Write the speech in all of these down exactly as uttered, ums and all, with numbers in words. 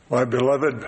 My beloved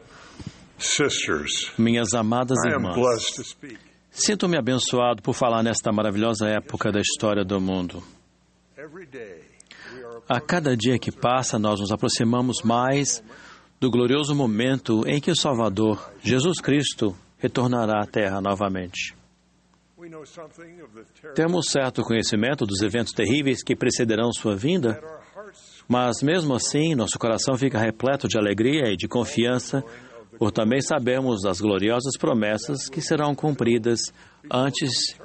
sisters, Minhas amadas I am irmãs, blessed to speak. sinto-me abençoado por falar nesta maravilhosa época da história do mundo. Every day we are A cada dia que passa, nós nos aproximamos mais do glorioso momento em que o Salvador, Jesus Cristo, retornará à Terra novamente. we know something of the terror Temos certo conhecimento dos eventos terríveis que precederão sua vinda, that our hearts mas mesmo assim, nosso coração fica repleto de alegria e de confiança por também sabermos das gloriosas promessas que serão cumpridas antes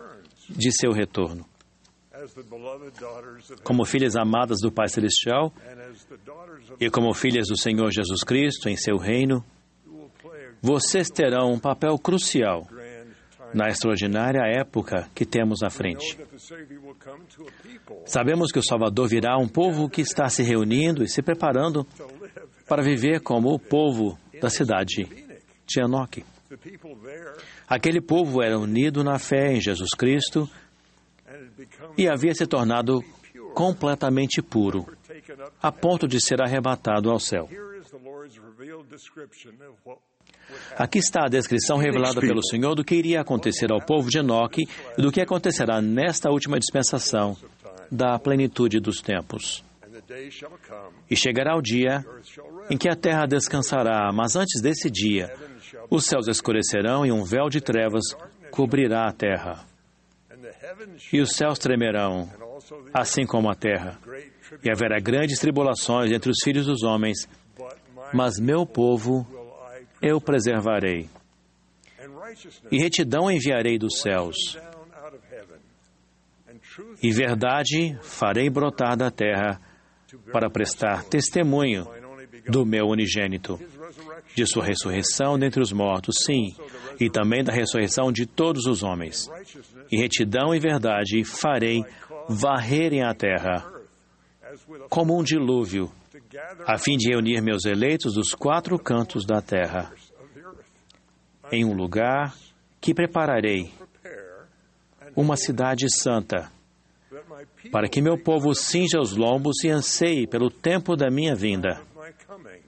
de seu retorno. as the beloved daughters of Como filhas amadas do Pai Celestial and as the daughters of e como filhas do Senhor Jesus Cristo em seu reino, who will play a vocês terão um papel crucial grand time. na extraordinária época que temos à Know frente. that the Savior will come to a people Sabemos que o Salvador virá a um povo que está se reunindo e se preparando to live para viver como o povo da cidade de Enoque. the people there Aquele povo era unido na fé em Jesus Cristo and it becomes e havia se tornado completamente puro, taken up. a ponto de ser arrebatado ao céu. Here is the Lord's revealed description of what Aqui está a descrição revelada pelo Senhor do que iria acontecer ao povo de Enoque e do que acontecerá nesta última dispensação da plenitude dos tempos. and the day shall come, E chegará o dia earth shall rest, em que a terra descansará, mas antes desse dia, heaven shall os céus escurecerão e um véu de trevas cobrirá a terra. and the heavens E shall os céus tremerão, and also the assim como a terra. great E tribulation. haverá grandes tribulações entre os filhos dos homens, But my mas meu povo will I eu preservarei. and righteousness E retidão enviarei dos céus, down out of heaven, and truth e verdade farei brotar da terra para prestar testemunho mine only begotten, do meu unigênito, his resurrection, de sua ressurreição dentre os mortos, sim, e também da ressurreição de todos os homens. righteousness, E retidão e verdade farei varrerem a terra as with a como um dilúvio, to gather a fim de reunir meus eleitos dos quatro cantos da terra, of the earth, em um lugar que prepararei, prepare and uma cidade santa, that my people para que meu povo cinja os lombos e anseie pelo tempo da minha vinda, of my coming,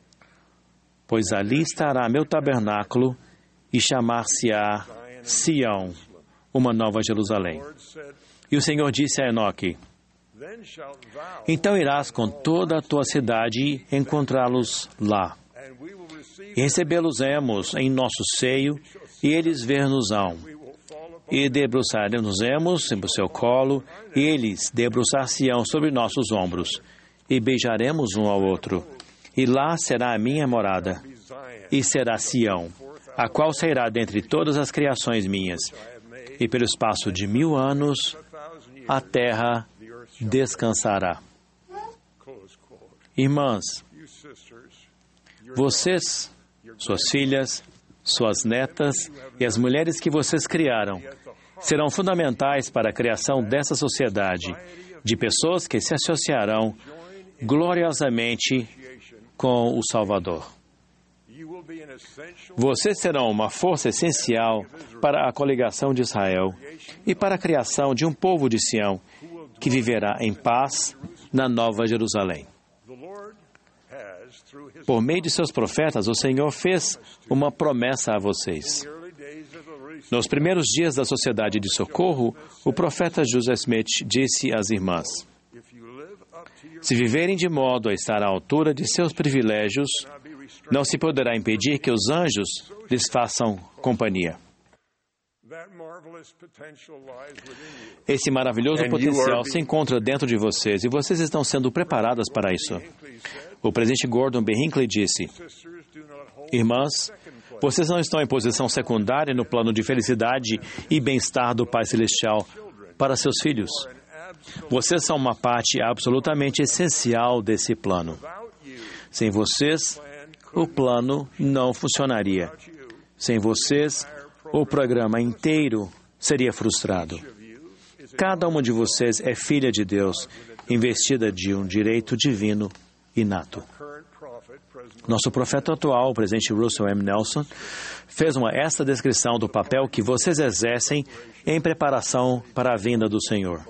pois ali estará meu tabernáculo e chamar-se-á Sião, uma nova Jerusalém. the Lord said, E o Senhor disse a Enoque: then shalt thou, então irás com toda a tua cidade encontrá-los lá, and we will receive, e recebê-los-emos em nosso seio, e eles ver-nos-ão. we will fall upon E debruçaremos-nos sobre o seu colo, e eles debruçar-se-ão sobre nossos ombros, e beijaremos um ao outro. E lá será a minha morada, Zion, e será Sião, a qual sairá dentre todas as criações minhas. I have made E pelo espaço de mil anos, a thousand years, a terra the earth shall descansará. close quote. Irmãs, You sisters, your vocês, suas filhas, suas netas e as mulheres que vocês criaram serão fundamentais para a criação dessa sociedade de pessoas que se associarão gloriosamente com o Salvador. you will be an essential Vocês serão uma força essencial para a coligação de Israel e para a criação de um povo de Sião que viverá em paz na Nova Jerusalém. the Lord has through his Por meio de seus profetas, o Senhor fez uma promessa a vocês. early days of the race. Nos primeiros dias da Sociedade de Socorro, o profeta Joseph Smith disse às irmãs: If you live up to your se viverem de modo a estar à altura de seus privilégios, not be restrained, não se poderá impedir que os anjos lhes façam companhia. that marvelous potential lies within you. Esse maravilhoso And you potencial are se encontra dentro de vocês e vocês estão sendo preparadas para isso. Hinckley said, O presidente Gordon B. Hinckley disse: sisters do not hold irmãs, vocês não estão em posição secundária no plano de felicidade e bem-estar do Pai Celestial para seus filhos. an absolute Vocês são uma parte absolutamente essencial desse plano. without you, Sem vocês, plan o plano não funcionaria. without you. Sem vocês, o programa inteiro seria frustrado. Each of you is a Cada uma de vocês é filha de Deus, investida de um direito divino inato. current prophet, President Nosso profeta atual, o presidente Russell M. Nelson, fez uma esta descrição do papel que vocês exercem em preparação para a vinda do Senhor.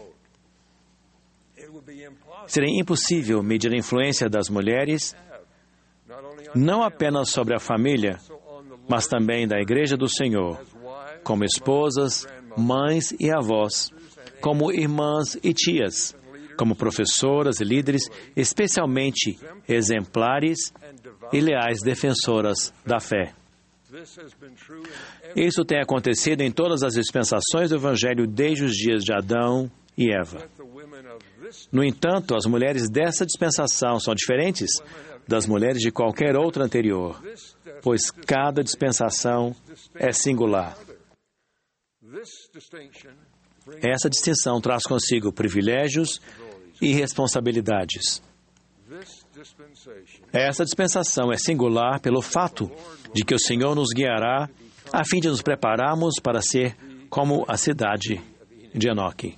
it would be impossible Seria impossível medir a influência das mulheres não apenas sobre a família, mas também da Igreja do Senhor, como esposas, mães e avós, como irmãs e tias, como professoras e líderes, especialmente exemplares e leais defensoras da fé. Isso tem acontecido em todas as dispensações do Evangelho desde os dias de Adão e Eva. No entanto, as mulheres dessa dispensação são diferentes das mulheres de qualquer outra anterior, pois cada dispensação é singular. Essa distinção traz consigo privilégios e responsabilidades. Essa dispensação é singular pelo fato de que o Senhor nos guiará a fim de nos prepararmos para ser como a cidade de Enoque.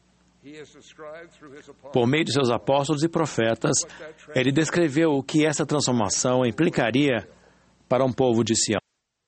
Por meio de seus apóstolos e profetas, ele descreveu o que essa transformação implicaria para um povo de Sião.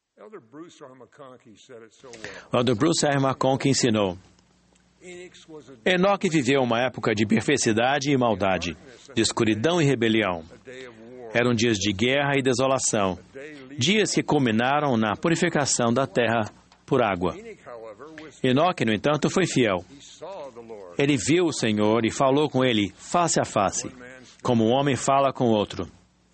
O elder Bruce R. McConkie ensinou: Enoque viveu uma época de perversidade e maldade, de escuridão e rebelião. Eram dias de guerra e desolação, dias que culminaram na purificação da terra por água. Enoque, no entanto, foi fiel. Ele viu o Senhor e falou com ele face a face, como um homem fala com outro.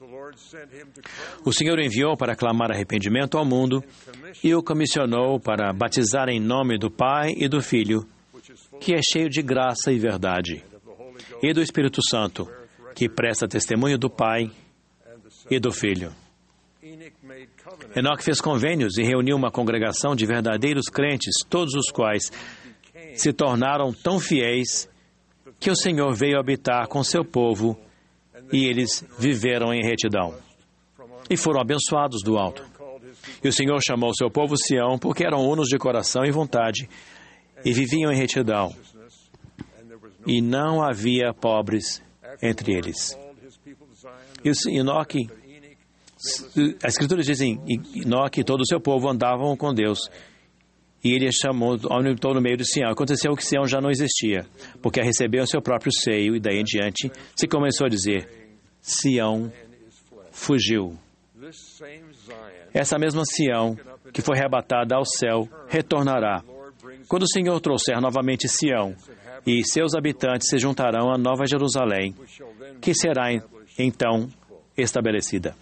O Senhor o enviou para clamar arrependimento ao mundo e o comissionou para batizar em nome do Pai e do Filho, que é cheio de graça e verdade, e do Espírito Santo, que presta testemunho do Pai e do Filho. Enoque fez convênios e reuniu uma congregação de verdadeiros crentes, todos os quais se tornaram tão fiéis que o Senhor veio habitar com seu povo e eles viveram em retidão. E foram abençoados do alto. E o Senhor chamou seu povo Sião porque eram unos de coração e vontade e viviam em retidão. E não havia pobres entre eles. E o Enoque, as Escrituras dizem, Enoque e todo o seu povo andavam com Deus. E ele chamou, habitou no meio de Sião. Aconteceu que Sião já não existia, porque a recebeu em seu próprio seio, e daí em diante se começou a dizer, Sião fugiu. Essa mesma Sião, que foi arrebatada ao céu, retornará. Quando o Senhor trouxer novamente Sião, e seus habitantes se juntarão à Nova Jerusalém, que será então estabelecida.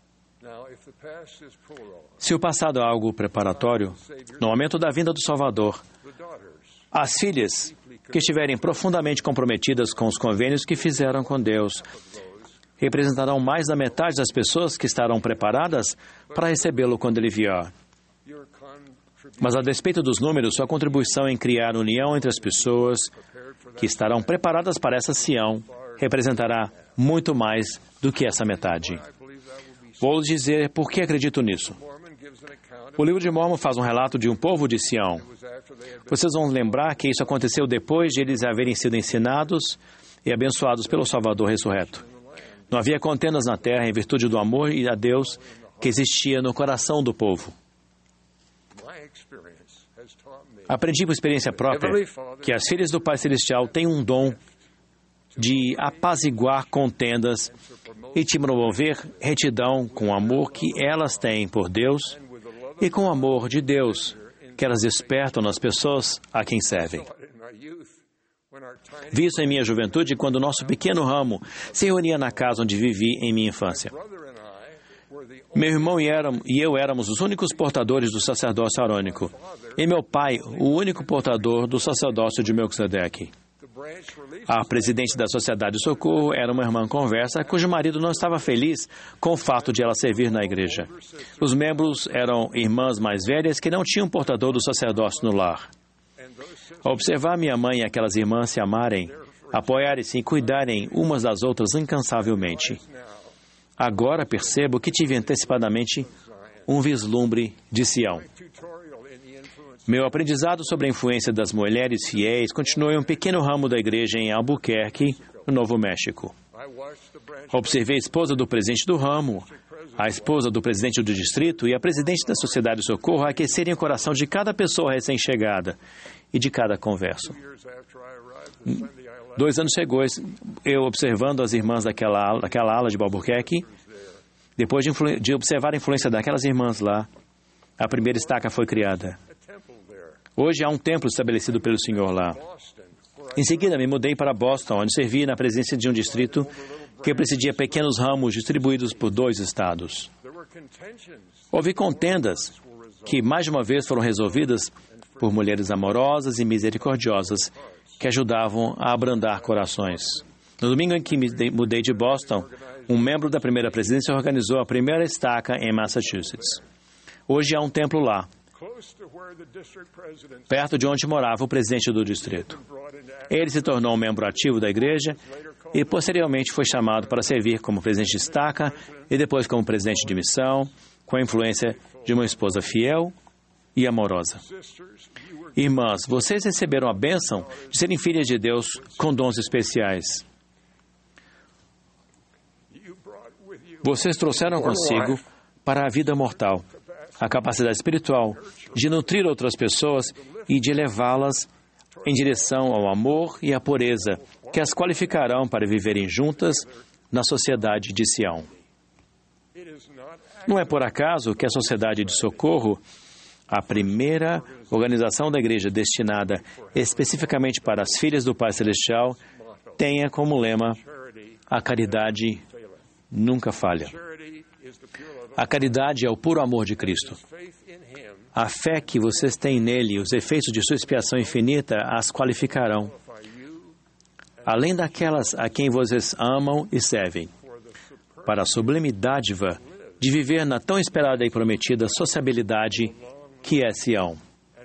Se o passado é algo preparatório, no momento da vinda do Salvador, as filhas que estiverem profundamente comprometidas com os convênios que fizeram com Deus representarão mais da metade das pessoas que estarão preparadas para recebê-lo quando ele vier. Mas, a despeito dos números, sua contribuição em criar união entre as pessoas que estarão preparadas para essa Sião representará muito mais do que essa metade. Vou dizer por que acredito nisso. O livro de Mórmon faz um relato de um povo de Sião. Vocês vão lembrar que isso aconteceu depois de eles haverem sido ensinados e abençoados pelo Salvador ressurreto. Não havia contendas na terra em virtude do amor e a Deus que existia no coração do povo. Aprendi por experiência própria que as filhas do Pai Celestial têm um dom de apaziguar contendas e te promover retidão com o amor que elas têm por Deus e com o amor de Deus que elas despertam nas pessoas a quem servem. Vi isso em minha juventude quando nosso pequeno ramo se reunia na casa onde vivi em minha infância. Meu irmão e, eram, e eu éramos os únicos portadores do sacerdócio arônico, e meu pai o único portador do sacerdócio de Melquisedeque. A presidente da Sociedade de Socorro era uma irmã conversa cujo marido não estava feliz com o fato de ela servir na igreja. Os membros eram irmãs mais velhas que não tinham portador do sacerdócio no lar. Ao observar minha mãe e aquelas irmãs se amarem, apoiarem-se e cuidarem umas das outras incansavelmente, agora percebo que tive antecipadamente um vislumbre de Sião. Meu aprendizado sobre a influência das mulheres fiéis continuou em um pequeno ramo da igreja em Albuquerque, no Novo México. Observei a esposa do presidente do ramo, a esposa do presidente do distrito e a presidente da Sociedade de Socorro aquecerem o coração de cada pessoa recém-chegada e de cada converso. Dois anos depois, eu observando as irmãs daquela, daquela ala de Albuquerque, Depois de, de observar a influência daquelas irmãs lá, a primeira estaca foi criada. Hoje há um templo estabelecido pelo Senhor lá. Em seguida, me mudei para Boston, onde servi na presidência de um distrito que presidia pequenos ramos distribuídos por dois estados. Houve contendas que, mais de uma vez, foram resolvidas por mulheres amorosas e misericordiosas que ajudavam a abrandar corações. No domingo em que me mudei de Boston, um membro da primeira presidência organizou a primeira estaca em Massachusetts. Hoje há um templo lá, perto de onde morava o presidente do distrito. Ele se tornou um membro ativo da igreja e, posteriormente, foi chamado para servir como presidente de estaca e depois como presidente de missão, com a influência de uma esposa fiel e amorosa. Irmãs, vocês receberam a bênção de serem filhas de Deus com dons especiais. Vocês trouxeram consigo para a vida mortal a capacidade espiritual de nutrir outras pessoas e de elevá-las em direção ao amor e à pureza que as qualificarão para viverem juntas na sociedade de Sião. Não é por acaso que a Sociedade de Socorro, a primeira organização da igreja destinada especificamente para as filhas do Pai Celestial, tenha como lema: a caridade nunca falha. A caridade é o puro amor de Cristo. A fé que vocês têm nele e os efeitos de sua expiação infinita as qualificarão, além daquelas a quem vocês amam e servem, para a sublime dádiva de viver na tão esperada e prometida sociabilidade que é Sião.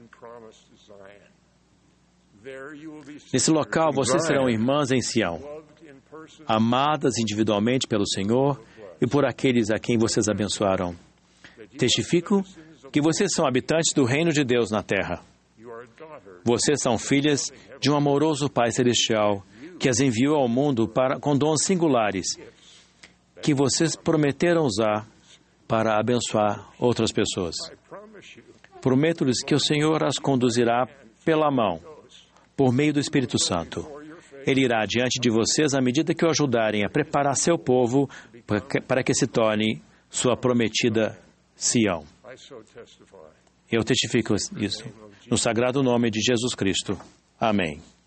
Nesse local, vocês serão irmãs em Sião, amadas individualmente pelo Senhor e por aqueles a quem vocês abençoaram. Testifico que vocês são habitantes do reino de Deus na terra. Vocês são filhas de um amoroso Pai Celestial que as enviou ao mundo para, com dons singulares que vocês prometeram usar para abençoar outras pessoas. Prometo-lhes que o Senhor as conduzirá pela mão, por meio do Espírito Santo. Ele irá diante de vocês à medida que o ajudarem a preparar seu povo para que, para que se torne sua prometida Sião. Eu testifico isso no sagrado nome de Jesus Cristo. Amém.